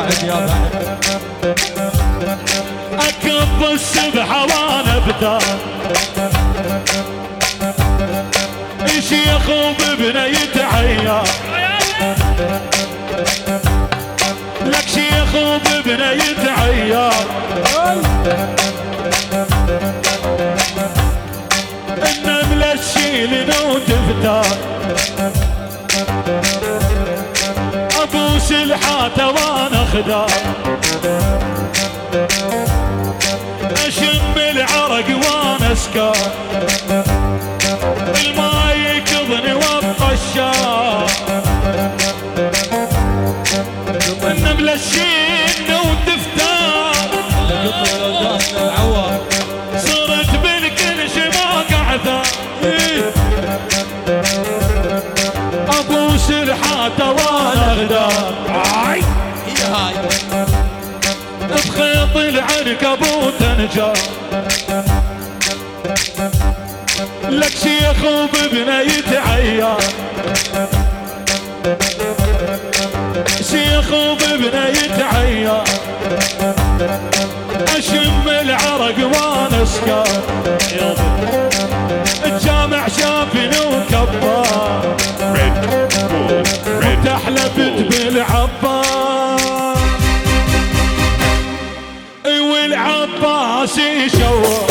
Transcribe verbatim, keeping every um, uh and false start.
بعد يا بعد اكب السبحة وانا بدار شيخ وبابنه يتعير لك شيخ وبابنه يتعير النملة تشيلنا وتفتر ابوس الحاته وانا خدار اشم العرق وانا اسكر الماء يكضني والطشار النملة تشيلنا وتفتر صرت بالكل شماك عثر ابوس الحاته وانا غدار هاي بخيط العنكبوت انجر لك شيخ وبابنه يتعير شيخ وبابنه يتعير اشم العرق وانا اسكر الجامع شافني وكبر وتحلبت بالعباس والعباس يشور